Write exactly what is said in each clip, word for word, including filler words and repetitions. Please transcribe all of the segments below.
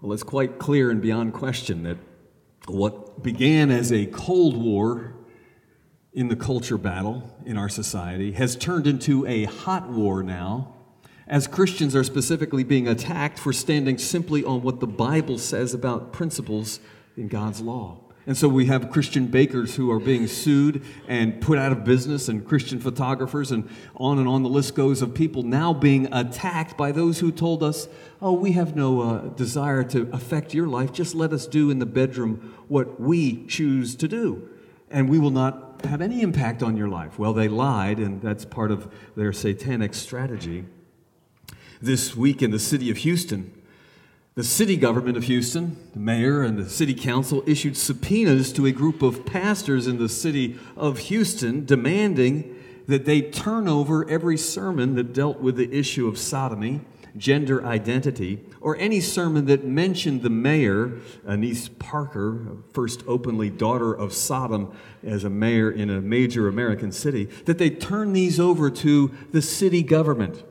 Well, it's quite clear and beyond question that what began as a Cold War in the culture battle in our society has turned into a hot war now, as Christians are specifically being attacked for standing simply on what the Bible says about principles in God's law. And so we have Christian bakers who are being sued and put out of business, and Christian photographers, and on and on the list goes of people now being attacked by those who told us, oh, we have no uh, desire to affect your life. Just let us do in the bedroom what we choose to do, and we will not have any impact on your life. Well, they lied, and that's part of their satanic strategy. This week in the city of Houston, the city government of Houston, the mayor and the city council, issued subpoenas to a group of pastors in the city of Houston demanding that they turn over every sermon that dealt with the issue of sodomy, gender identity, or any sermon that mentioned the mayor, Anise Parker, first openly daughter of Sodom as a mayor in a major American city, that they turn these over to the city government.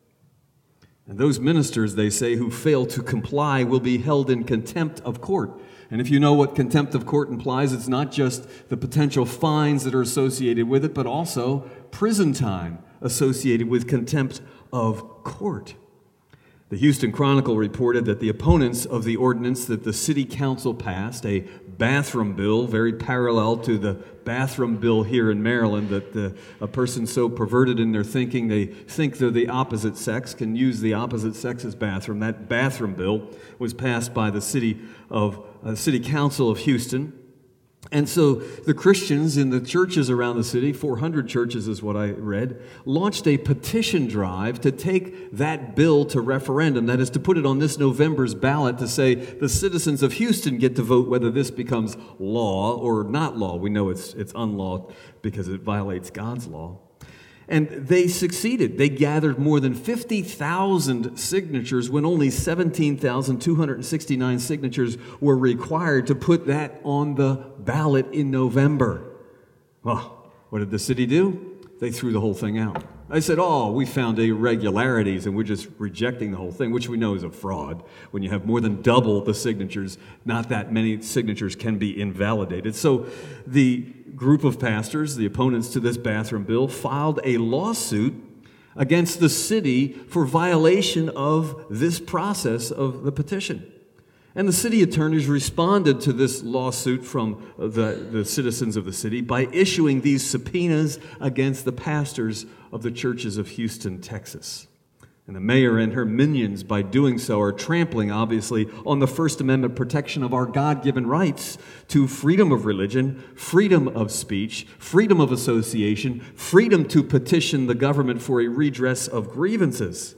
And those ministers, they say, who fail to comply will be held in contempt of court. And if you know what contempt of court implies, it's not just the potential fines that are associated with it, but also prison time associated with contempt of court. The Houston Chronicle reported that the opponents of the ordinance that the city council passed, a bathroom bill, very parallel to the bathroom bill here in Maryland, that the, a person so perverted in their thinking they think they're the opposite sex can use the opposite sex's bathroom. That bathroom bill was passed by the city of uh, city council of Houston. And so the Christians in the churches around the city, four hundred churches is what I read, launched a petition drive to take that bill to referendum. That is, to put it on this November's ballot to say the citizens of Houston get to vote whether this becomes law or not law. We know it's it's unlaw because it violates God's law. And they succeeded. They gathered more than fifty thousand signatures when only seventeen thousand two hundred sixty-nine signatures were required to put that on the ballot in November. Well, what did the city do? They threw the whole thing out. They said, oh, we found irregularities and we're just rejecting the whole thing, which we know is a fraud. When you have more than double the signatures, not that many signatures can be invalidated. So the group of pastors, the opponents to this bathroom bill, filed a lawsuit against the city for violation of this process of the petition. And the city attorneys responded to this lawsuit from the, the citizens of the city by issuing these subpoenas against the pastors of the churches of Houston, Texas. And the mayor and her minions, by doing so, are trampling, obviously, on the First Amendment protection of our God-given rights to freedom of religion, freedom of speech, freedom of association, freedom to petition the government for a redress of grievances.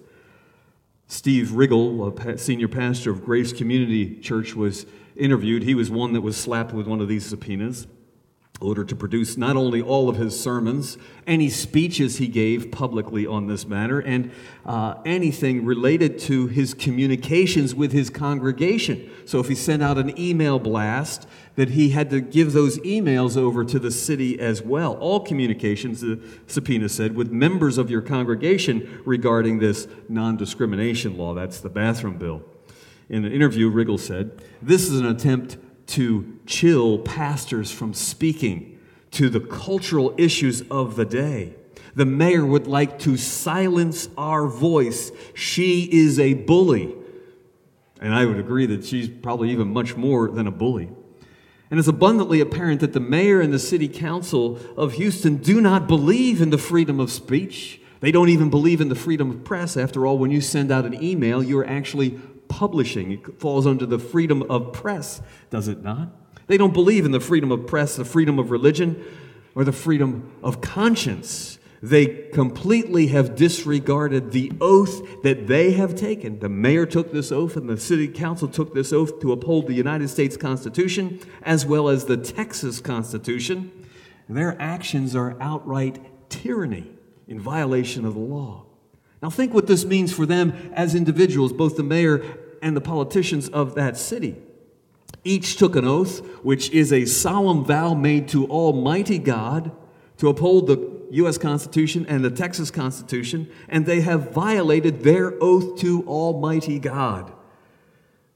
Steve Riggle, a senior pastor of Grace Community Church, was interviewed. He was one that was slapped with one of these subpoenas in order to produce not only all of his sermons, any speeches he gave publicly on this matter, and uh, anything related to his communications with his congregation. So if he sent out an email blast, that he had to give those emails over to the city as well. All communications, the subpoena said, with members of your congregation regarding this non-discrimination law. That's the bathroom bill. In an interview, Riggle said, this is an attempt to chill pastors from speaking to the cultural issues of the day. The mayor would like to silence our voice. She is a bully. And I would agree that she's probably even much more than a bully. And it's abundantly apparent that the mayor and the city council of Houston do not believe in the freedom of speech. They don't even believe in the freedom of press. After all, when you send out an email, you're actually publishing. It falls under the freedom of press, does it not? They don't believe in the freedom of press, the freedom of religion, or the freedom of conscience. They completely have disregarded the oath that they have taken. The mayor took this oath and the city council took this oath to uphold the United States Constitution as well as the Texas Constitution. Their actions are outright tyranny in violation of the law. Now think what this means for them as individuals, both the mayor and the politicians of that city. Each took an oath, which is a solemn vow made to Almighty God to uphold the U S Constitution and the Texas Constitution, and they have violated their oath to Almighty God.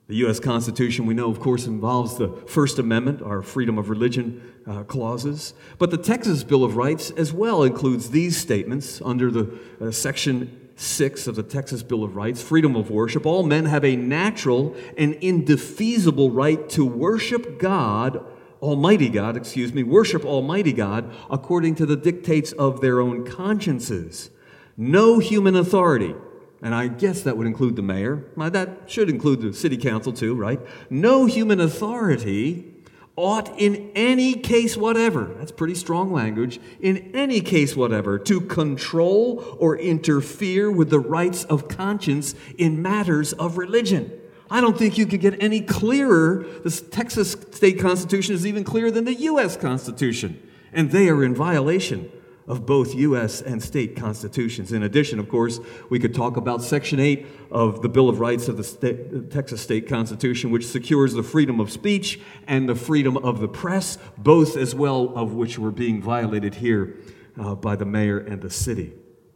The U S Constitution, we know, of course, involves the First Amendment, our freedom of religion uh, clauses. But the Texas Bill of Rights as well includes these statements under the uh, Section six of the Texas Bill of Rights, freedom of worship. All men have a natural and indefeasible right to worship God, Almighty God, excuse me, worship Almighty God according to the dictates of their own consciences. No human authority, and I guess that would include the mayor. Well, that should include the city council too, right? No human authority ought in any case whatever, that's pretty strong language, in any case whatever, to control or interfere with the rights of conscience in matters of religion. I don't think you could get any clearer. The Texas state constitution is even clearer than the U S Constitution, and they are in violation of both U S and state constitutions. In addition, of course, we could talk about Section eight of the Bill of Rights of the state, Texas State Constitution, which secures the freedom of speech and the freedom of the press, both as well of which were being violated here uh, by the mayor and the city.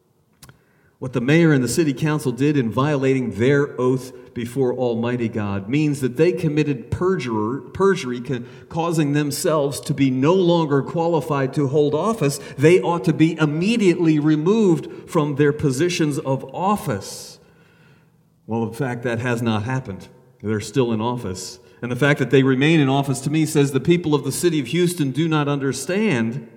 What the mayor and the city council did in violating their oath before Almighty God means that they committed perjury, perjury causing themselves to be no longer qualified to hold office. They ought to be immediately removed from their positions of office. Well, in fact, that has not happened. They're still in office. And the fact that they remain in office, to me, says the people of the city of Houston do not understand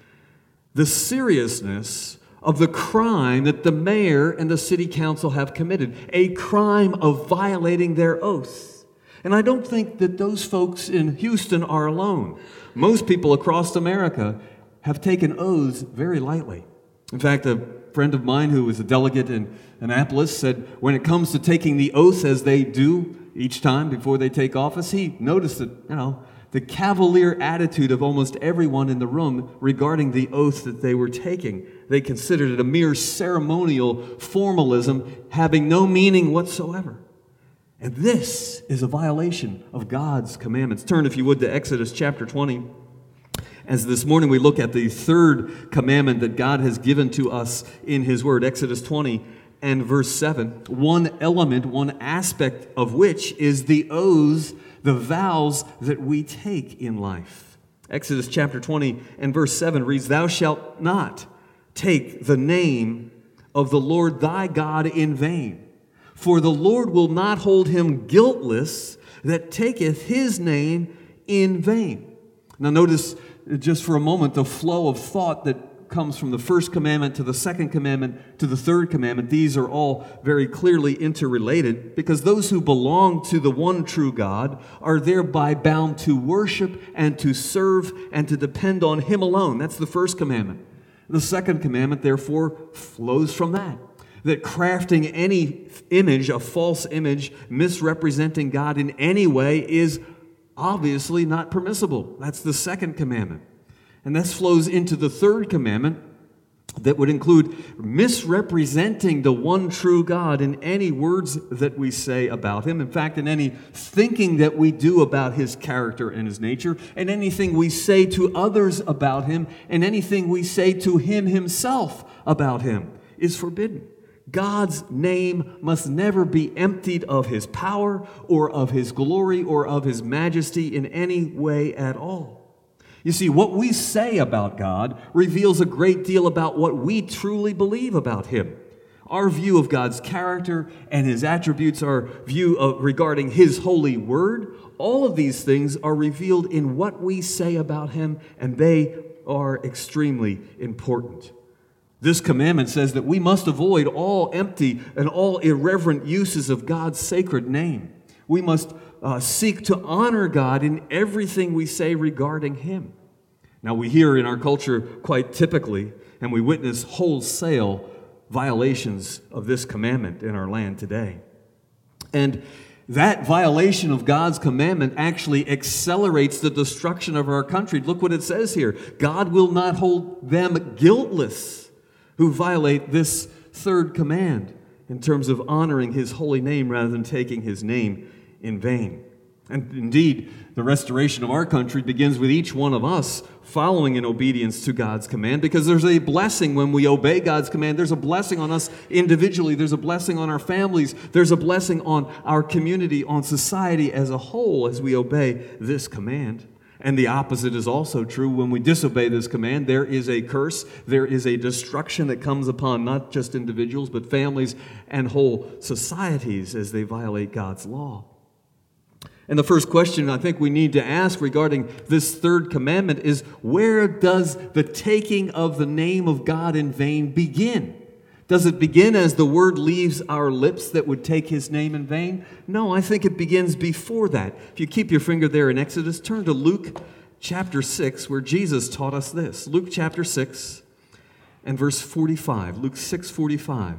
the seriousness of the crime that the mayor and the city council have committed, a crime of violating their oath. And I don't think that those folks in Houston are alone. Most people across America have taken oaths very lightly. In fact, a friend of mine who was a delegate in Annapolis said when it comes to taking the oath as they do each time before they take office, he noticed that, you know, the cavalier attitude of almost everyone in the room regarding the oath that they were taking. They considered it a mere ceremonial formalism having no meaning whatsoever. And this is a violation of God's commandments. Turn, if you would, to Exodus chapter twenty. As this morning we look at the third commandment that God has given to us in His Word, Exodus twenty and verse seven, one element, one aspect of which is the oaths, the vows that we take in life. Exodus chapter twenty and verse seven reads, "Thou shalt not take the name of the Lord thy God in vain, for the Lord will not hold him guiltless that taketh his name in vain." Now notice just for a moment the flow of thought that comes from the first commandment to the second commandment to the third commandment. These are all very clearly interrelated because those who belong to the one true God are thereby bound to worship and to serve and to depend on Him alone. That's the first commandment. The second commandment, therefore, flows from that. That crafting any image, a false image, misrepresenting God in any way is obviously not permissible. That's the second commandment. And this flows into the third commandment that would include misrepresenting the one true God in any words that we say about Him. In fact, in any thinking that we do about His character and His nature, and anything we say to others about Him, and anything we say to Him Himself about Him is forbidden. God's name must never be emptied of His power or of His glory or of His majesty in any way at all. You see, what we say about God reveals a great deal about what we truly believe about Him. Our view of God's character and His attributes, our view of regarding His holy word, all of these things are revealed in what we say about Him, and they are extremely important. This commandment says that we must avoid all empty and all irreverent uses of God's sacred name. We must Uh, seek to honor God in everything we say regarding Him. Now, we hear in our culture quite typically, and we witness wholesale violations of this commandment in our land today. And that violation of God's commandment actually accelerates the destruction of our country. Look what it says here. God will not hold them guiltless who violate this third command in terms of honoring His holy name rather than taking His name in vain. And indeed, the restoration of our country begins with each one of us following in obedience to God's command, because there's a blessing when we obey God's command. There's a blessing on us individually. There's a blessing on our families. There's a blessing on our community, on society as a whole as we obey this command. And the opposite is also true. When we disobey this command, there is a curse. There is a destruction that comes upon not just individuals, but families and whole societies as they violate God's law. And the first question I think we need to ask regarding this third commandment is, where does the taking of the name of God in vain begin? Does it begin as the word leaves our lips that would take his name in vain? No, I think it begins before that. If you keep your finger there in Exodus, turn to Luke chapter six, where Jesus taught us this. Luke chapter six and verse forty-five. Luke six forty-five.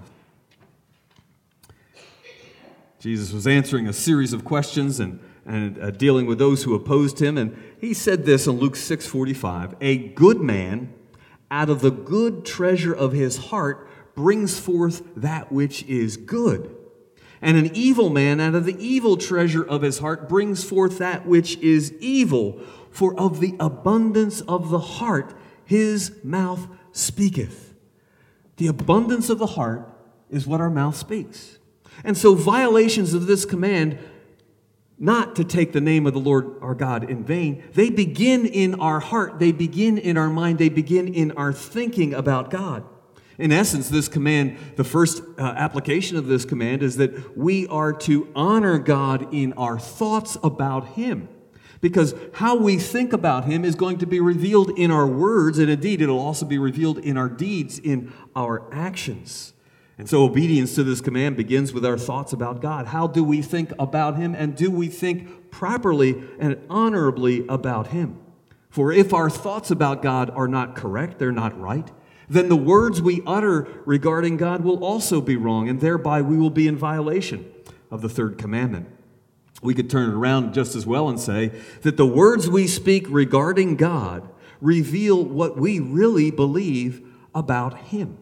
Jesus was answering a series of questions and and uh, dealing with those who opposed him. And he said this in Luke six forty-five, "A good man out of the good treasure of his heart brings forth that which is good. And an evil man out of the evil treasure of his heart brings forth that which is evil. For of the abundance of the heart his mouth speaketh." The abundance of the heart is what our mouth speaks. And so violations of this command, not to take the name of the Lord our God in vain, they begin in our heart, they begin in our mind, they begin in our thinking about God. In essence, this command, the first uh, application of this command is that we are to honor God in our thoughts about him. Because how we think about him is going to be revealed in our words, and indeed it'll also be revealed in our deeds, in our actions. And so obedience to this command begins with our thoughts about God. How do we think about him, and do we think properly and honorably about him? For if our thoughts about God are not correct, they're not right, then the words we utter regarding God will also be wrong, and thereby we will be in violation of the third commandment. We could turn it around just as well and say that the words we speak regarding God reveal what we really believe about him.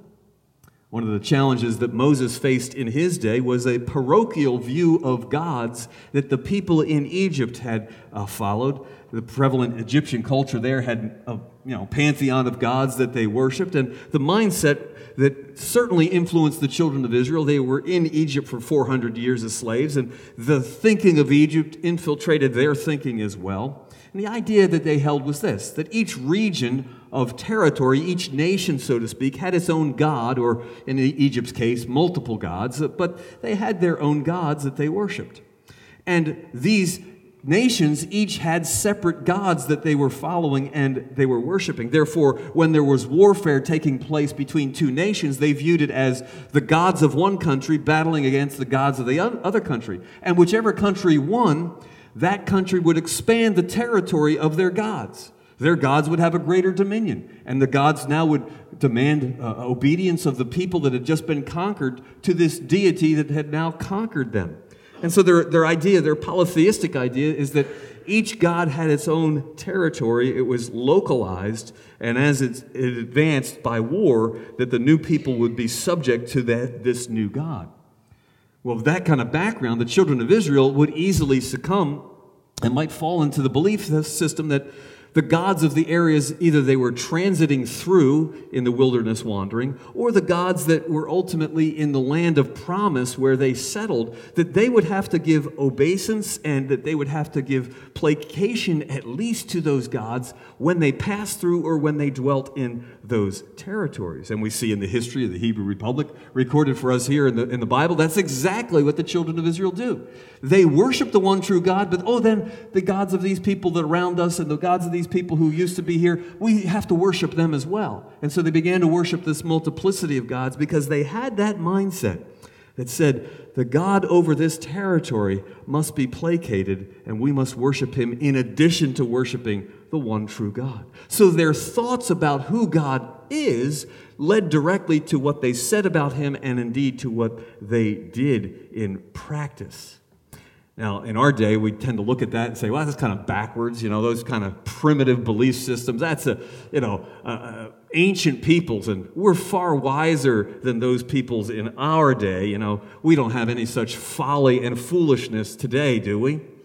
One of the challenges that Moses faced in his day was a parochial view of gods that the people in Egypt had uh, followed. The prevalent Egyptian culture there had a you know, pantheon of gods that they worshipped, and the mindset that certainly influenced the children of Israel. They were in Egypt for four hundred years as slaves, and the thinking of Egypt infiltrated their thinking as well. And the idea that they held was this, that each region of territory, each nation, so to speak, had its own god, or in Egypt's case, multiple gods, but they had their own gods that they worshipped. And these nations each had separate gods that they were following and they were worshiping. Therefore, when there was warfare taking place between two nations, they viewed it as the gods of one country battling against the gods of the other country. And whichever country won, that country would expand the territory of their gods. Their gods would have a greater dominion, and the gods now would demand uh, obedience of the people that had just been conquered to this deity that had now conquered them. And so their, their idea, their polytheistic idea, is that each god had its own territory. It was localized, and as it, it advanced by war, that the new people would be subject to that, this new god. Well, with that kind of background, the children of Israel would easily succumb and might fall into the belief system that the gods of the areas either they were transiting through in the wilderness wandering, or the gods that were ultimately in the land of promise where they settled, that they would have to give obeisance and that they would have to give placation at least to those gods when they passed through or when they dwelt in those territories. And we see in the history of the Hebrew Republic, recorded for us here in the, in the Bible, that's exactly what the children of Israel do. They worship the one true God, but oh, then the gods of these people that are around us and the gods of these people who used to be here, we have to worship them as well. And so they began to worship this multiplicity of gods because they had that mindset that said, the God over this territory must be placated and we must worship him in addition to worshiping the one true God. So their thoughts about who God is led directly to what they said about him and indeed to what they did in practice. Now, in our day, we tend to look at that and say, well, that's kind of backwards, you know, those kind of primitive belief systems. That's, a, you know, uh, uh, ancient peoples, and we're far wiser than those peoples in our day. You know, we don't have any such folly and foolishness today, do we?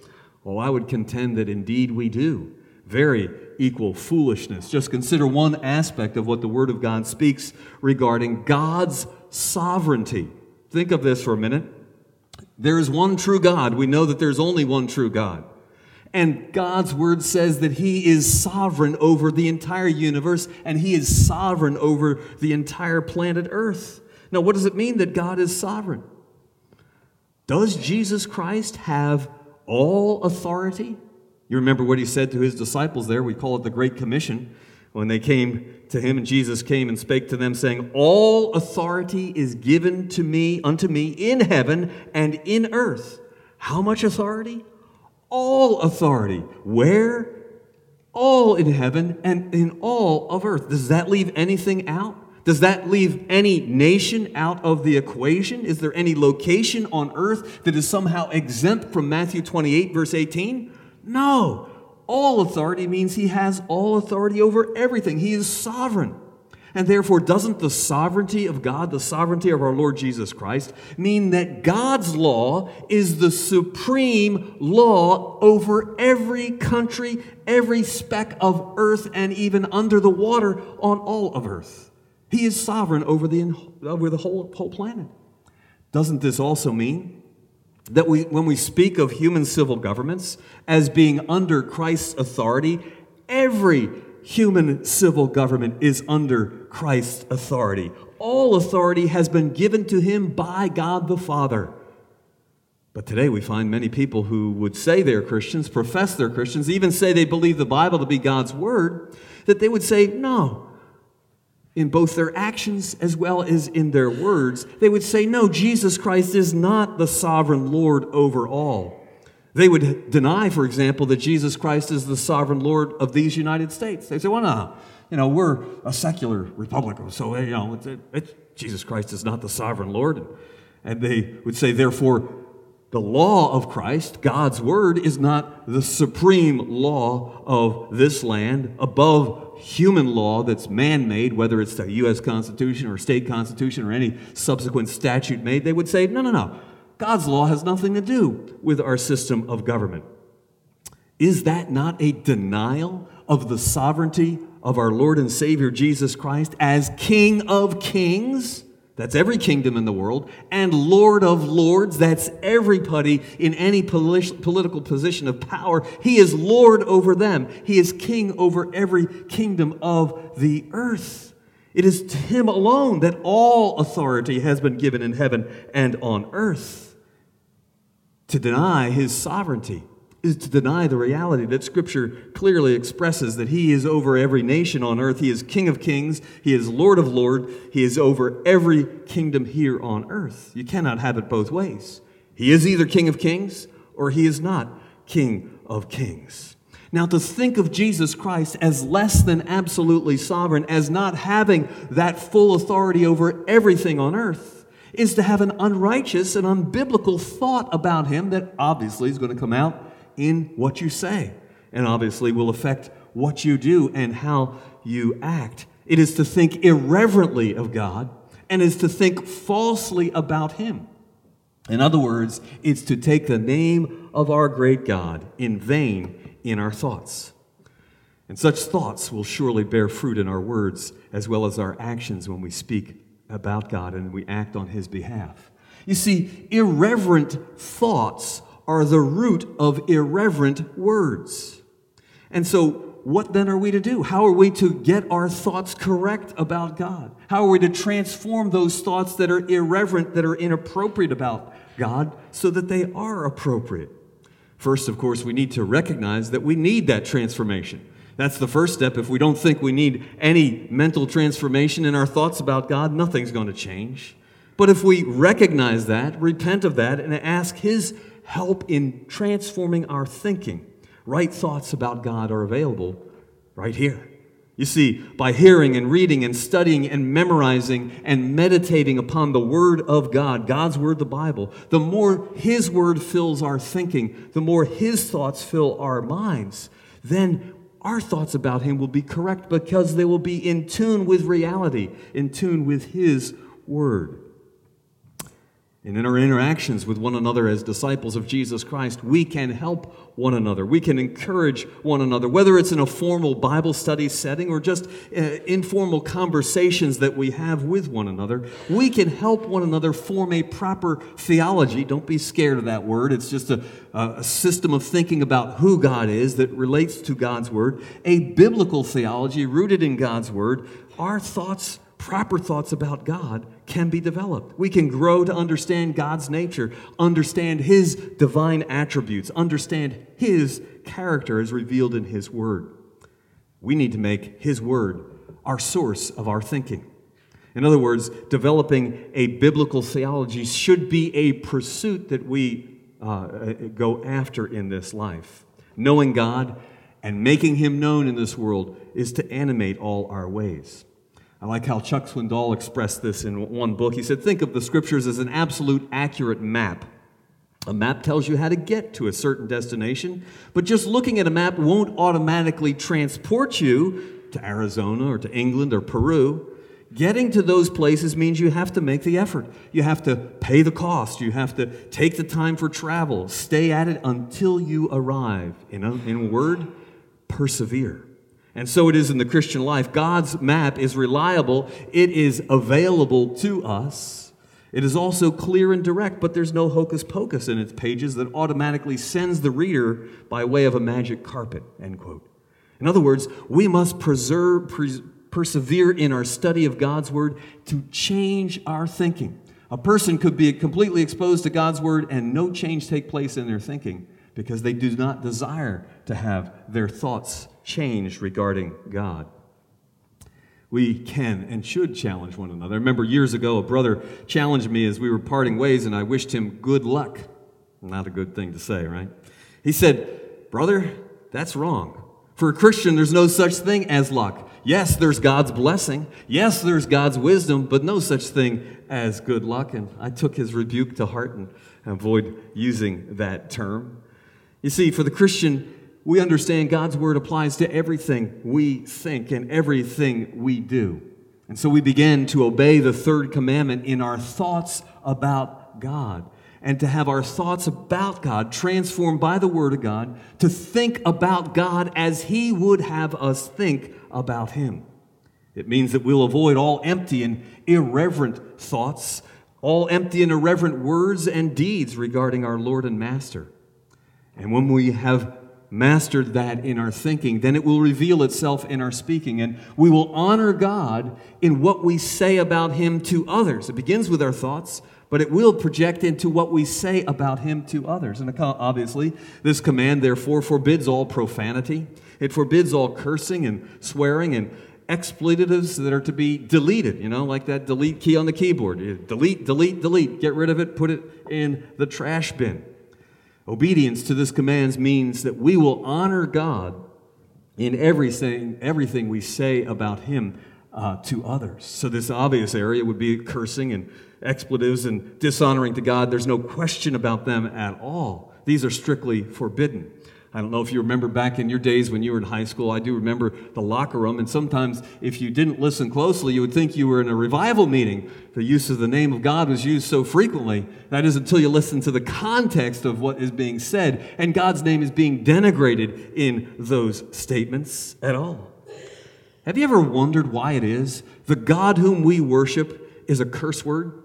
Well, I would contend that indeed we do. Very equal foolishness. Just consider one aspect of what the Word of God speaks regarding God's sovereignty. Think of this for a minute. There is one true God. We know that there's only one true God. And God's Word says that He is sovereign over the entire universe, and He is sovereign over the entire planet Earth. Now, what does it mean that God is sovereign? Does Jesus Christ have all authority? You remember what He said to His disciples there. We call it the Great Commission. When they came to Him and Jesus came and spake to them, saying, all authority is given to me, unto me, in heaven and in earth. How much authority? All authority. Where? All in heaven and in all of earth. Does that leave anything out? Does that leave any nation out of the equation? Is there any location on earth that is somehow exempt from Matthew twenty-eight, verse eighteen? No. All authority means He has all authority over everything. He is sovereign. And therefore, doesn't the sovereignty of God, the sovereignty of our Lord Jesus Christ, mean that God's law is the supreme law over every country, every speck of earth, and even under the water on all of earth? He is sovereign over the, over the whole, whole planet. Doesn't this also mean that we, when we speak of human civil governments as being under Christ's authority, every human civil government is under Christ's authority? All authority has been given to Him by God the Father. But today we find many people who would say they're Christians, profess they're Christians, even say they believe the Bible to be God's Word, that they would say, no, in both their actions as well as in their words, they would say, no, Jesus Christ is not the sovereign Lord over all. They would deny, for example, that Jesus Christ is the sovereign Lord of these United States. They say, well, no, you know, we're a secular republic, so, you know, it's, it's, Jesus Christ is not the sovereign Lord. And they would say, therefore, the law of Christ, God's Word, is not the supreme law of this land above human law that's man-made, whether it's the U S Constitution or state constitution or any subsequent statute made. They would say, no, no, no. God's law has nothing to do with our system of government. Is that not a denial of the sovereignty of our Lord and Savior Jesus Christ as King of Kings? That's every kingdom in the world. And Lord of Lords, that's everybody in any polit- political position of power. He is Lord over them. He is King over every kingdom of the earth. It is to Him alone that all authority has been given in heaven and on earth. To deny His sovereignty is to deny the reality that Scripture clearly expresses, that He is over every nation on earth. He is King of kings. He is Lord of lords. He is over every kingdom here on earth. You cannot have it both ways. He is either King of kings or He is not King of kings. Now, to think of Jesus Christ as less than absolutely sovereign, as not having that full authority over everything on earth, is to have an unrighteous and unbiblical thought about Him that obviously is going to come out in what you say, and obviously will affect what you do and how you act. It is to think irreverently of God, and is to think falsely about Him. In other words, it's to take the name of our great God in vain in our thoughts. And such thoughts will surely bear fruit in our words as well as our actions when we speak about God and we act on His behalf. You see, irreverent thoughts are the root of irreverent words. And so, what then are we to do? How are we to get our thoughts correct about God? How are we to transform those thoughts that are irreverent, that are inappropriate about God, so that they are appropriate? First, of course, we need to recognize that we need that transformation. That's the first step. If we don't think we need any mental transformation in our thoughts about God, nothing's going to change. But if we recognize that, repent of that, and ask His help in transforming our thinking, right thoughts about God are available right here. You see, by hearing and reading and studying and memorizing and meditating upon the Word of God, God's Word, the Bible, the more His Word fills our thinking, the more His thoughts fill our minds, then our thoughts about Him will be correct because they will be in tune with reality, in tune with His Word. And in our interactions with one another as disciples of Jesus Christ, we can help one another. We can encourage one another, whether it's in a formal Bible study setting or just uh, informal conversations that we have with one another. We can help one another form a proper theology. Don't be scared of that word. It's just a, a system of thinking about who God is that relates to God's Word. A biblical theology rooted in God's Word. Our thoughts, proper thoughts about God, can be developed. We can grow to understand God's nature, understand His divine attributes, understand His character as revealed in His Word. We need to make His Word our source of our thinking. In other words, developing a biblical theology should be a pursuit that we uh, go after in this life. Knowing God and making Him known in this world is to animate all our ways. I like how Chuck Swindoll expressed this in one book. He said, think of the Scriptures as an absolute accurate map. A map tells you how to get to a certain destination, but just looking at a map won't automatically transport you to Arizona or to England or Peru. Getting to those places means you have to make the effort. You have to pay the cost. You have to take the time for travel. Stay at it until you arrive. In a, in a word, persevere. And so it is in the Christian life. God's map is reliable. It is available to us. It is also clear and direct, but there's no hocus pocus in its pages that automatically sends the reader by way of a magic carpet, end quote. In other words, we must preserve, pres- persevere in our study of God's Word to change our thinking. A person could be completely exposed to God's Word and no change take place in their thinking because they do not desire to have their thoughts changed regarding God. We can and should challenge one another. I remember years ago, a brother challenged me as we were parting ways, and I wished him good luck. Not a good thing to say, right? He said, brother, that's wrong. For a Christian, there's no such thing as luck. Yes, there's God's blessing. Yes, there's God's wisdom, but no such thing as good luck. And I took his rebuke to heart and avoid using that term. You see, for the Christian, we understand God's Word applies to everything we think and everything we do. And so we begin to obey the third commandment in our thoughts about God, and to have our thoughts about God transformed by the Word of God to think about God as He would have us think about Him. It means that we'll avoid all empty and irreverent thoughts, all empty and irreverent words and deeds regarding our Lord and Master. And when we have mastered that in our thinking, then it will reveal itself in our speaking, and we will honor God in what we say about Him to others. It begins with our thoughts, but it will project into what we say about Him to others. And obviously, this command, therefore, forbids all profanity. It forbids all cursing and swearing and expletives that are to be deleted, you know, like that delete key on the keyboard. Delete, delete, delete. Get rid of it, put it in the trash bin. Obedience to this command means that we will honor God in everything, everything we say about Him uh, to others. So this obvious area would be cursing and expletives and dishonoring to God. There's no question about them at all. These are strictly forbidden. I don't know if you remember back in your days when you were in high school. I do remember the locker room, and sometimes if you didn't listen closely, you would think you were in a revival meeting. The use of the name of God was used so frequently. That is until you listen to the context of what is being said, and God's name is being denigrated in those statements at all. Have you ever wondered why it is the God whom we worship is a curse word?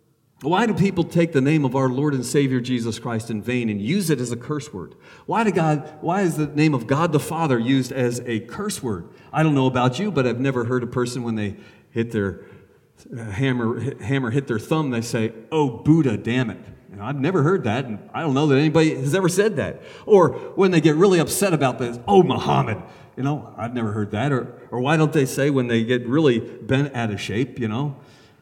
Why do people take the name of our Lord and Savior Jesus Christ in vain and use it as a curse word? Why do God, why is the name of God the Father used as a curse word? I don't know about you, but I've never heard a person when they hit their uh, hammer, hammer hit their thumb, they say, "Oh, Buddha, damn it." You know, I've never heard that, and I don't know that anybody has ever said that. Or when they get really upset about this, "Oh, Muhammad." You know, I've never heard that. Or, or why don't they say when they get really bent out of shape, you know,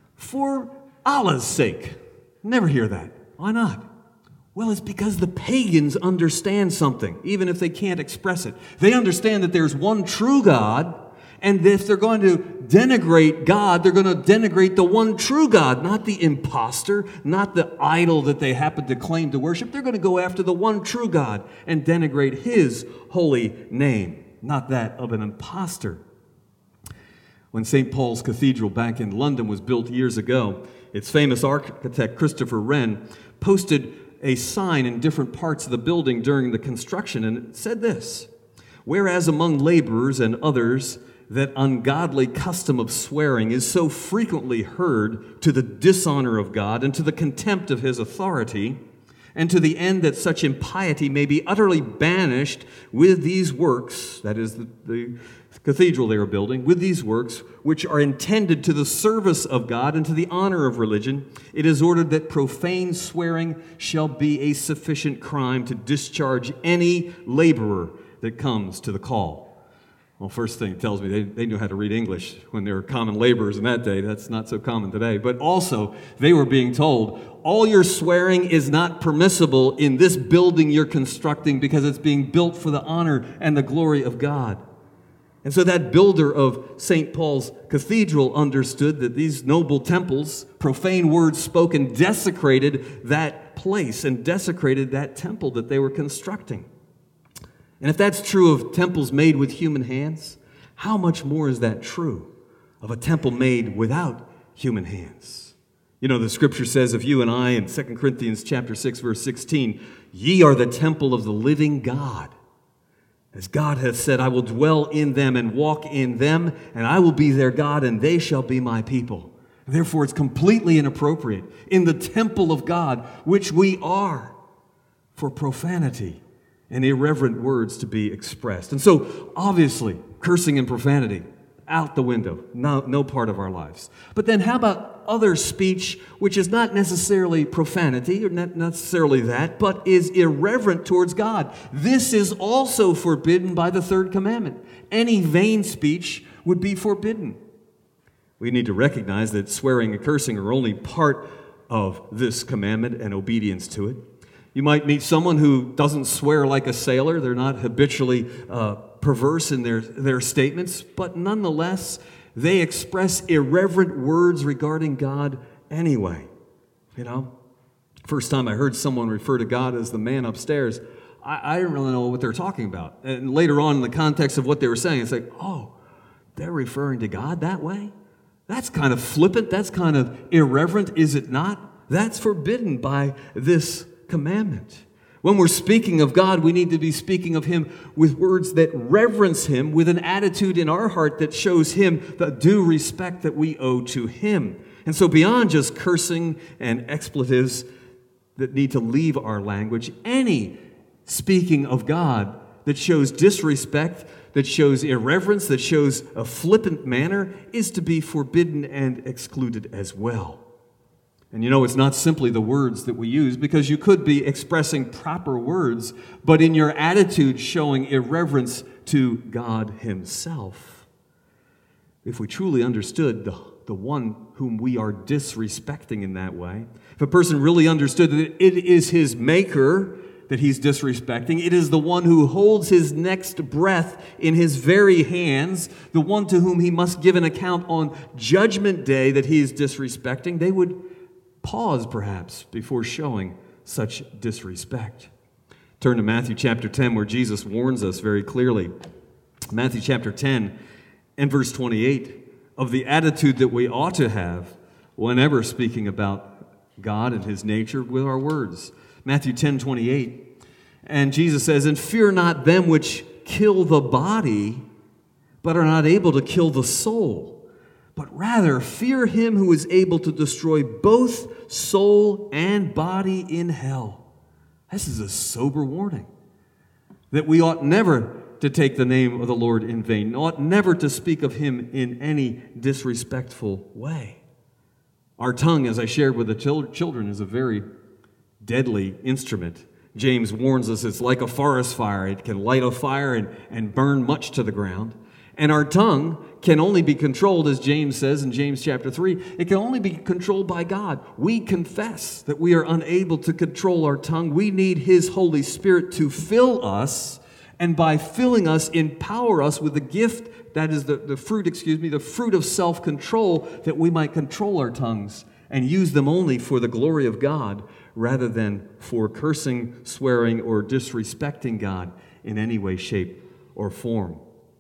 "For Allah's sake." Never hear that. Why not? Well, it's because the pagans understand something, even if they can't express it. They understand that there's one true God, and if they're going to denigrate God, they're going to denigrate the one true God, not the imposter, not the idol that they happen to claim to worship. They're going to go after the one true God and denigrate His holy name, not that of an imposter. When Saint Paul's Cathedral back in London was built years ago, its famous architect Christopher Wren posted a sign in different parts of the building during the construction, and it said this: "Whereas among laborers and others that ungodly custom of swearing is so frequently heard to the dishonor of God and to the contempt of his authority, and to the end that such impiety may be utterly banished with these works," that is the, the cathedral they were building, "with these works, which are intended to the service of God and to the honor of religion, it is ordered that profane swearing shall be a sufficient crime to discharge any laborer that comes to the call." Well, first thing it tells me they, they knew how to read English when they were common laborers in that day. That's not so common today. But also, they were being told, all your swearing is not permissible in this building you're constructing because it's being built for the honor and the glory of God. And so that builder of Saint Paul's Cathedral understood that these noble temples, profane words spoken, desecrated that place and desecrated that temple that they were constructing. And if that's true of temples made with human hands, how much more is that true of a temple made without human hands? You know, the scripture says of you and I in Second Corinthians chapter six, verse sixteen, "Ye are the temple of the living God. As God hath said, I will dwell in them and walk in them, and I will be their God, and they shall be my people." And therefore, it's completely inappropriate in the temple of God, which we are, for profanity and irreverent words to be expressed. And so, obviously, cursing and profanity, out the window, no, no part of our lives. But then how about other speech which is not necessarily profanity, or not necessarily that, but is irreverent towards God? This is also forbidden by the third commandment. Any vain speech would be forbidden. We need to recognize that swearing and cursing are only part of this commandment and obedience to it. You might meet someone who doesn't swear like a sailor. They're not habitually uh, perverse in their, their statements, but nonetheless, they express irreverent words regarding God anyway. You know, first time I heard someone refer to God as the man upstairs, I, I didn't really know what they're talking about. And later on in the context of what they were saying, it's like, oh, they're referring to God that way? That's kind of flippant. That's kind of irreverent, is it not? That's forbidden by this commandment. When we're speaking of God, we need to be speaking of Him with words that reverence Him, with an attitude in our heart that shows Him the due respect that we owe to Him. And so beyond just cursing and expletives that need to leave our language, any speaking of God that shows disrespect, that shows irreverence, that shows a flippant manner is to be forbidden and excluded as well. And you know, it's not simply the words that we use, because you could be expressing proper words, but in your attitude showing irreverence to God Himself. If we truly understood the, the one whom we are disrespecting in that way, if a person really understood that it is his maker that he's disrespecting, it is the one who holds his next breath in his very hands, the one to whom he must give an account on Judgment Day that he is disrespecting, they would pause, perhaps, before showing such disrespect. Turn to Matthew chapter ten, where Jesus warns us very clearly. Matthew chapter ten and verse twenty-eight, of the attitude that we ought to have whenever speaking about God and His nature with our words. Matthew ten twenty-eight, and Jesus says, "And fear not them which kill the body, but are not able to kill the soul. But rather fear Him who is able to destroy both soul and body in hell." This is a sober warning, that we ought never to take the name of the Lord in vain, ought never to speak of Him in any disrespectful way. Our tongue, as I shared with the children, is a very deadly instrument. James warns us it's like a forest fire. It can light a fire and, and burn much to the ground. And our tongue can only be controlled, as James says in James chapter three, it can only be controlled by God. We confess that we are unable to control our tongue. We need His Holy Spirit to fill us, and by filling us, empower us with the gift, that is the, the fruit, excuse me, the fruit of self-control, that we might control our tongues and use them only for the glory of God, rather than for cursing, swearing, or disrespecting God in any way, shape, or form.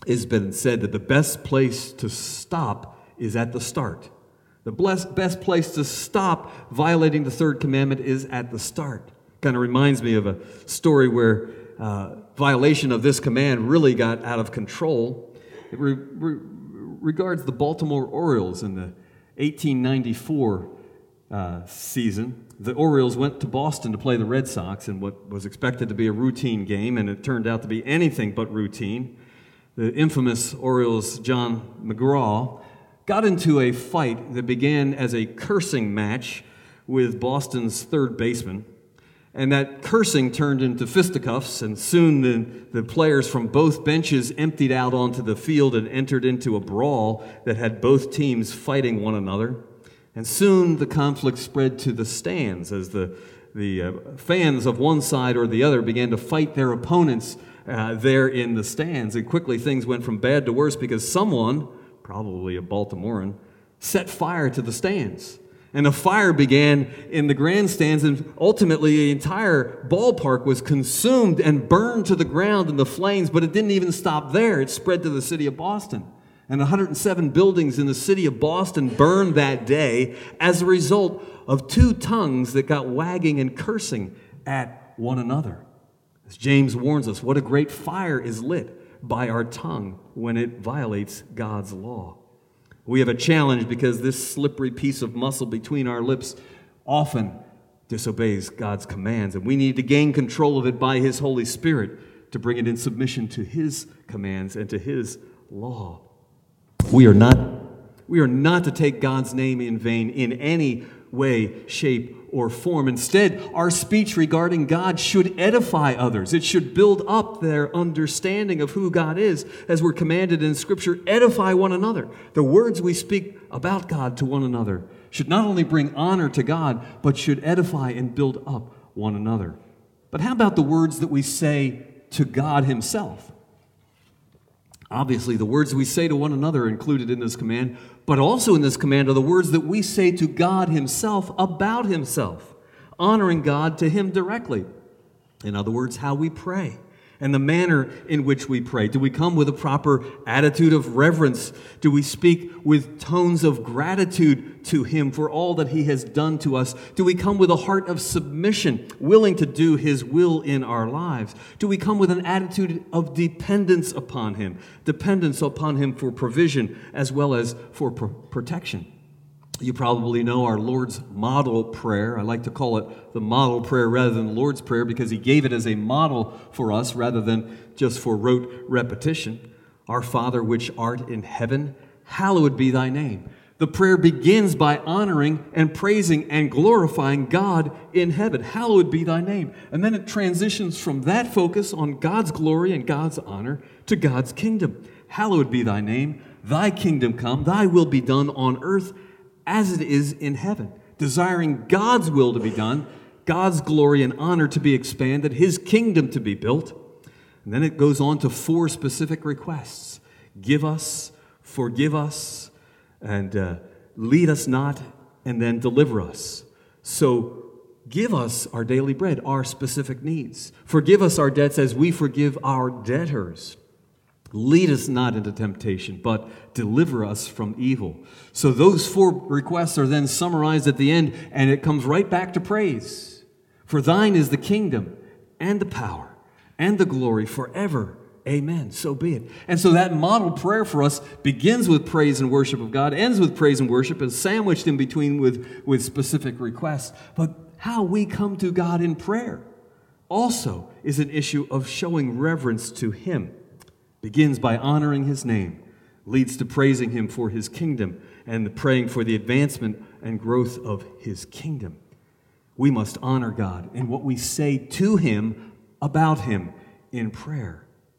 it's been said that the best place to stop is at the start. The best place to stop violating the third commandment is at the start. Kind of reminds me of a story where uh, violation of this command really got out of control. It re- re- regards the Baltimore Orioles in the eighteen ninety-four uh, season. The Orioles went to Boston to play the Red Sox in what was expected to be a routine game, and it turned out to be anything but routine. The infamous Orioles' John McGraw got into a fight that began as a cursing match with Boston's third baseman. And that cursing turned into fisticuffs, and soon the, the players from both benches emptied out onto the field and entered into a brawl that had both teams fighting one another. And soon the conflict spread to the stands as the, the uh, fans of one side or the other began to fight their opponents uh, there in the stands. And quickly things went from bad to worse because someone, probably a Baltimorean, set fire to the stands. And a fire began in the grandstands, and ultimately the entire ballpark was consumed and burned to the ground in the flames, but it didn't even stop there. It spread to the city of Boston. And one hundred seven buildings in the city of Boston burned that day as a result of two tongues that got wagging and cursing at one another. As James warns us, what a great fire is lit by our tongue when it violates God's law. We have a challenge because this slippery piece of muscle between our lips often disobeys God's commands, and we need to gain control of it by His Holy Spirit to bring it in submission to His commands and to His law. We are not, we are not to take God's name in vain in any way, shape, or form. Instead, our speech regarding God should edify others. It should build up their understanding of who God is, as we're commanded in Scripture. Edify one another. The words we speak about God to one another should not only bring honor to God, but should edify and build up one another. But how about the words that we say to God Himself? Obviously, the words we say to one another are included in this command, but also in this command are the words that we say to God Himself about Himself, honoring God to Him directly. In other words, how we pray and the manner in which we pray. Do we come with a proper attitude of reverence? Do we speak with tones of gratitude to Him for all that He has done to us? Do we come with a heart of submission, willing to do His will in our lives? Do we come with an attitude of dependence upon Him, dependence upon Him for provision as well as for pr- protection? You probably know our Lord's model prayer. I like to call it the model prayer rather than the Lord's Prayer because He gave it as a model for us rather than just for rote repetition. Our Father which art in heaven, hallowed be Thy name. The prayer begins by honoring and praising and glorifying God in heaven. Hallowed be Thy name. And then it transitions from that focus on God's glory and God's honor to God's kingdom. Hallowed be Thy name. Thy kingdom come. Thy will be done on earth as it is in heaven, desiring God's will to be done, God's glory and honor to be expanded, His kingdom to be built. And then it goes on to four specific requests. Give us, forgive us, and uh, lead us not, and then deliver us. So give us our daily bread, our specific needs. Forgive us our debts as we forgive our debtors. Lead us not into temptation, but deliver us from evil. So those four requests are then summarized at the end, and it comes right back to praise. For Thine is the kingdom, and the power, and the glory forever. Amen. So be it. And so that model prayer for us begins with praise and worship of God, ends with praise and worship, and sandwiched in between with, with specific requests. But how we come to God in prayer also is an issue of showing reverence to Him. Begins by honoring His name, leads to praising Him for His kingdom, and praying for the advancement and growth of His kingdom. We must honor God in what we say to Him about Him in prayer.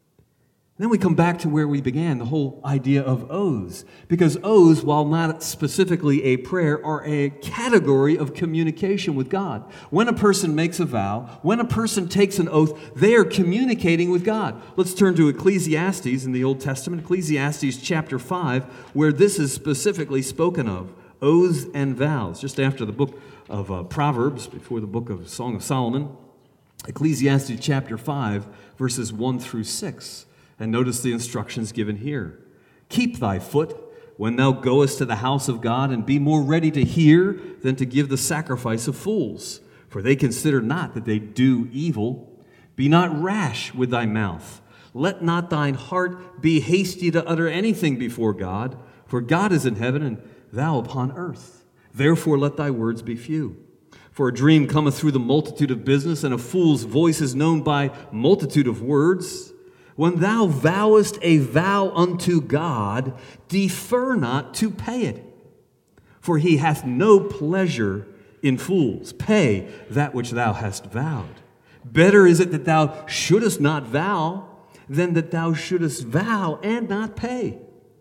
Then we come back to where we began, the whole idea of oaths. Because oaths, while not specifically a prayer, are a category of communication with God. When a person makes a vow, when a person takes an oath, they are communicating with God. Let's turn to Ecclesiastes in the Old Testament, Ecclesiastes chapter five, where this is specifically spoken of, oaths and vows. Just after the book of uh, Proverbs, before the book of Song of Solomon, Ecclesiastes chapter five, verses one through six. And notice the instructions given here. Keep thy foot when thou goest to the house of God, and be more ready to hear than to give the sacrifice of fools. For they consider not that they do evil. Be not rash with thy mouth. Let not thine heart be hasty to utter anything before God. For God is in heaven, and thou upon earth. Therefore let thy words be few. For a dream cometh through the multitude of business, and a fool's voice is known by multitude of words. When thou vowest a vow unto God, defer not to pay it. For he hath no pleasure in fools. Pay that which thou hast vowed. Better is it that thou shouldest not vow, than that thou shouldest vow and not pay.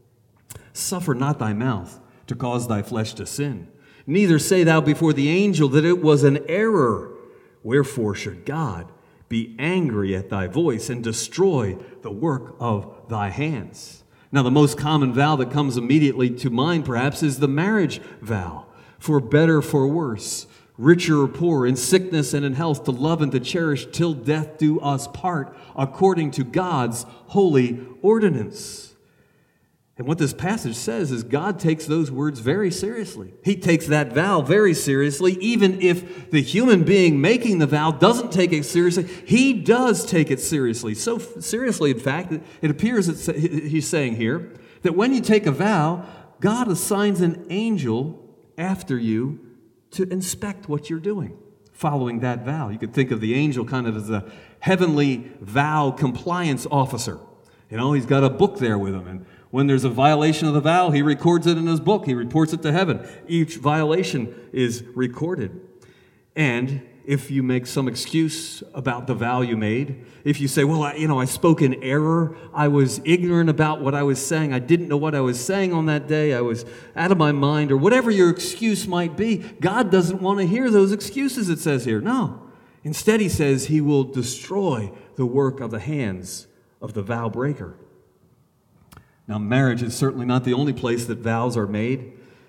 Suffer not thy mouth to cause thy flesh to sin. Neither say thou before the angel that it was an error. Wherefore should God be angry at thy voice and destroy the work of thy hands? Now, the most common vow that comes immediately to mind, perhaps, is the marriage vow. For better, for worse, richer or poor, in sickness and in health, to love and to cherish till death do us part, according to God's holy ordinance. And what this passage says is God takes those words very seriously. He takes that vow very seriously, even if the human being making the vow doesn't take it seriously. He does take it seriously. So seriously, in fact, that it appears that he's saying here that when you take a vow, God assigns an angel after you to inspect what you're doing following that vow. You could think of the angel kind of as a heavenly vow compliance officer. You know, he's got a book there with him, and when there's a violation of the vow, he records it in his book. He reports it to heaven. Each violation is recorded. And if you make some excuse about the vow you made, if you say, well, I, you know, I spoke in error, I was ignorant about what I was saying, I didn't know what I was saying on that day, I was out of my mind, or whatever your excuse might be, God doesn't want to hear those excuses, it says here. No. Instead, he says he will destroy the work of the hands of the vow breaker. Now, marriage is certainly not the only place that vows are made.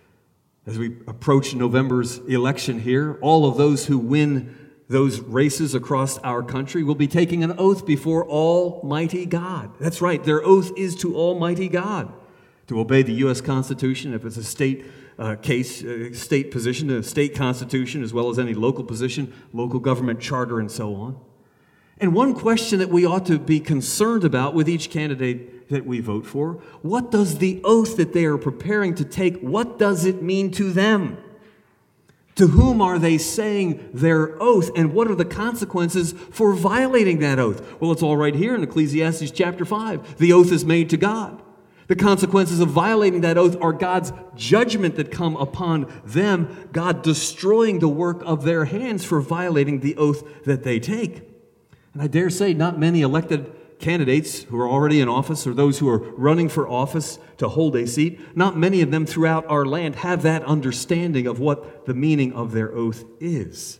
As we approach November's election here, all of those who win those races across our country will be taking an oath before Almighty God. That's right, their oath is to Almighty God, to obey the U S Constitution, if it's a state uh, case, uh, state position, a state constitution, as well as any local position, local government charter, and so on. And one question that we ought to be concerned about with each candidate that we vote for, what does the oath that they are preparing to take, what does it mean to them? To whom are they saying their oath, and what are the consequences for violating that oath? Well, it's all right here in Ecclesiastes chapter five. The oath is made to God. The consequences of violating that oath are God's judgment that come upon them, God destroying the work of their hands for violating the oath that they take. And I dare say not many elected candidates who are already in office or those who are running for office to hold a seat, not many of them throughout our land have that understanding of what the meaning of their oath is.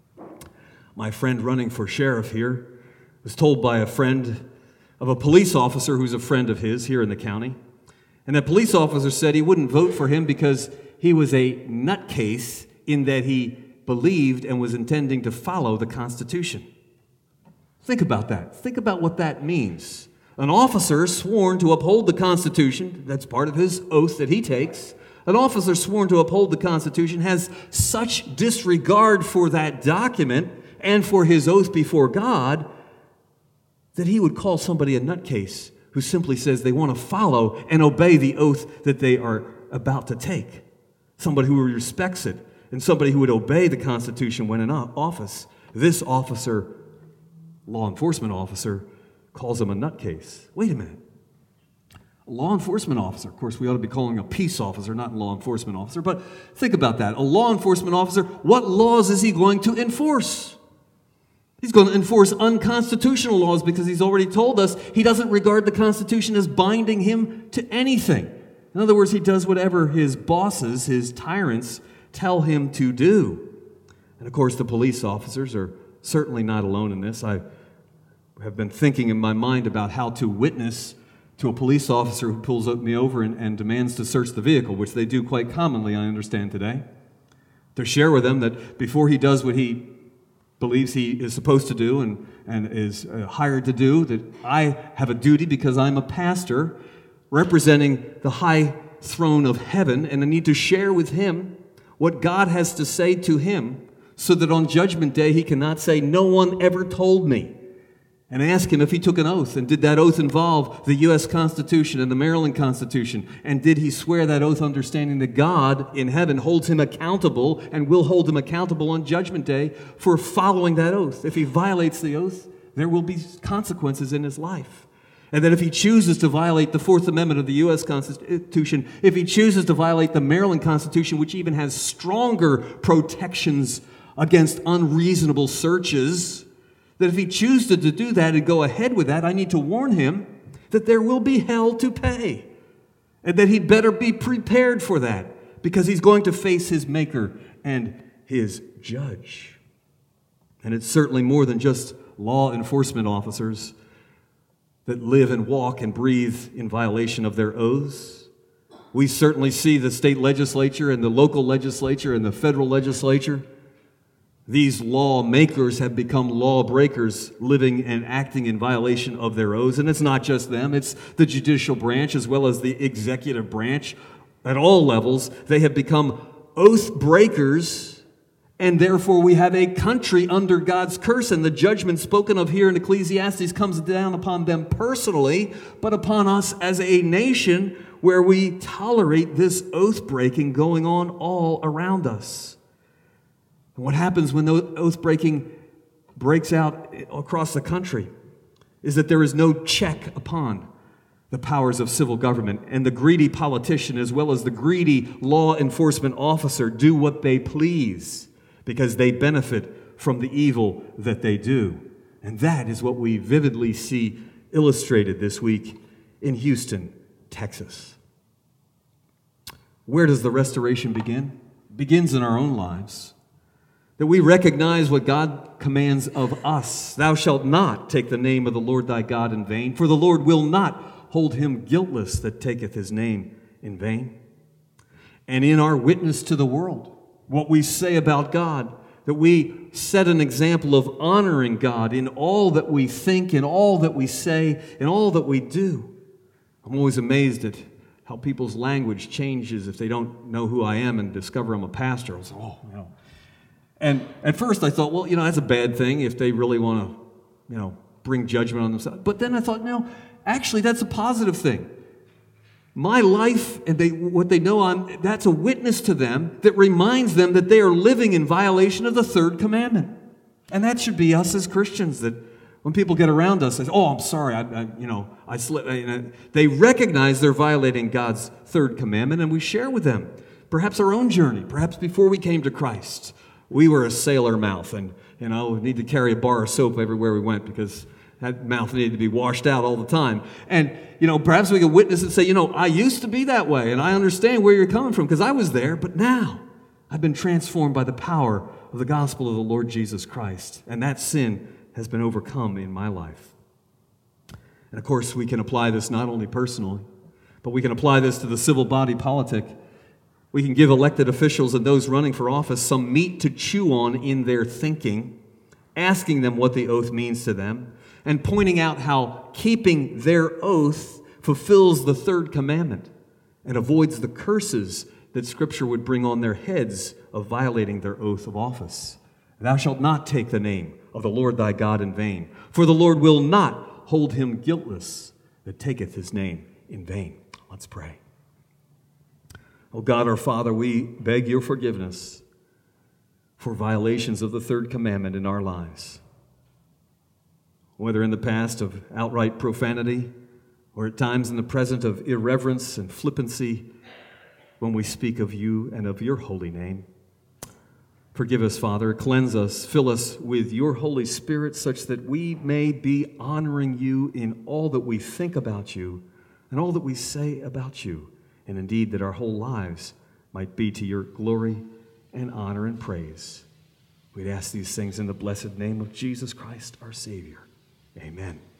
My friend running for sheriff here was told by a friend of a police officer who's a friend of his here in the county. And that police officer said he wouldn't vote for him because he was a nutcase in that he believed and was intending to follow the Constitution. Think about that. Think about what that means. An officer sworn to uphold the Constitution, that's part of his oath that he takes. An officer sworn to uphold the Constitution has such disregard for that document and for his oath before God that he would call somebody a nutcase who simply says they want to follow and obey the oath that they are about to take. Somebody who respects it and somebody who would obey the Constitution when in office. This officer, law enforcement officer, calls him a nutcase. Wait a minute. A law enforcement officer, of course, we ought to be calling a peace officer, not a law enforcement officer, but think about that. A law enforcement officer, what laws is he going to enforce? He's going to enforce unconstitutional laws because he's already told us he doesn't regard the Constitution as binding him to anything. In other words, he does whatever his bosses, his tyrants, tell him to do. And of course, the police officers are certainly not alone in this. I have been thinking in my mind about how to witness to a police officer who pulls me over and, and demands to search the vehicle, which they do quite commonly, I understand today. To share with them that before he does what he believes he is supposed to do and, and is uh, hired to do, that I have a duty because I'm a pastor representing the high throne of heaven, and I need to share with him what God has to say to him so that on Judgment Day he cannot say, "No one ever told me." And ask him if he took an oath, and did that oath involve the U S Constitution and the Maryland Constitution, and did he swear that oath understanding that God in heaven holds him accountable and will hold him accountable on Judgment Day for following that oath. If he violates the oath, there will be consequences in his life. And that if he chooses to violate the Fourth Amendment of the U S Constitution, if he chooses to violate the Maryland Constitution, which even has stronger protections against unreasonable searches, that if he chooses to do that and go ahead with that, I need to warn him that there will be hell to pay. And that he'd better be prepared for that, because he's going to face his maker and his judge. And it's certainly more than just law enforcement officers that live and walk and breathe in violation of their oaths. We certainly see the state legislature and the local legislature and the federal legislature. These lawmakers have become lawbreakers, living and acting in violation of their oaths. And it's not just them, it's the judicial branch as well as the executive branch. At all levels, they have become oath breakers, and therefore we have a country under God's curse. And the judgment spoken of here in Ecclesiastes comes down upon them personally, but upon us as a nation, where we tolerate this oath breaking going on all around us. And what happens when oath breaking breaks out across the country is that there is no check upon the powers of civil government, and the greedy politician as well as the greedy law enforcement officer do what they please because they benefit from the evil that they do. And that is what we vividly see illustrated this week in Houston, Texas. Where does the restoration begin? It begins in our own lives. That we recognize what God commands of us. Thou shalt not take the name of the Lord thy God in vain, for the Lord will not hold him guiltless that taketh his name in vain. And in our witness to the world, what we say about God, that we set an example of honoring God in all that we think, in all that we say, in all that we do. I'm always amazed at how people's language changes if they don't know who I am and discover I'm a pastor. I was like, oh, you know. And at first I thought, well, you know, that's a bad thing if they really want to, you know, bring judgment on themselves. But then I thought, no, actually that's a positive thing. My life and they, what they know on, that's a witness to them that reminds them that they are living in violation of the third commandment. And that should be us as Christians, that when people get around us, they say, oh, I'm sorry, I, I you know, I slipped. You know, they recognize they're violating God's third commandment, and we share with them perhaps our own journey, perhaps before we came to Christ. We were a sailor mouth, and, you know, we need to carry a bar of soap everywhere we went because that mouth needed to be washed out all the time. And, you know, perhaps we could witness and say, you know, I used to be that way, and I understand where you're coming from because I was there, but now I've been transformed by the power of the gospel of the Lord Jesus Christ, and that sin has been overcome in my life. And, of course, we can apply this not only personally, but we can apply this to the civil body politic. We can give elected officials and those running for office some meat to chew on in their thinking, asking them what the oath means to them, and pointing out how keeping their oath fulfills the third commandment and avoids the curses that Scripture would bring on their heads of violating their oath of office. Thou shalt not take the name of the Lord thy God in vain, for the Lord will not hold him guiltless that taketh his name in vain. Let's pray. Oh God, our Father, we beg your forgiveness for violations of the third commandment in our lives. Whether in the past of outright profanity or at times in the present of irreverence and flippancy when we speak of you and of your holy name. Forgive us, Father. Cleanse us. Fill us with your Holy Spirit such that we may be honoring you in all that we think about you and all that we say about you. And indeed, that our whole lives might be to your glory and honor and praise. We'd ask these things in the blessed name of Jesus Christ, our Savior. Amen.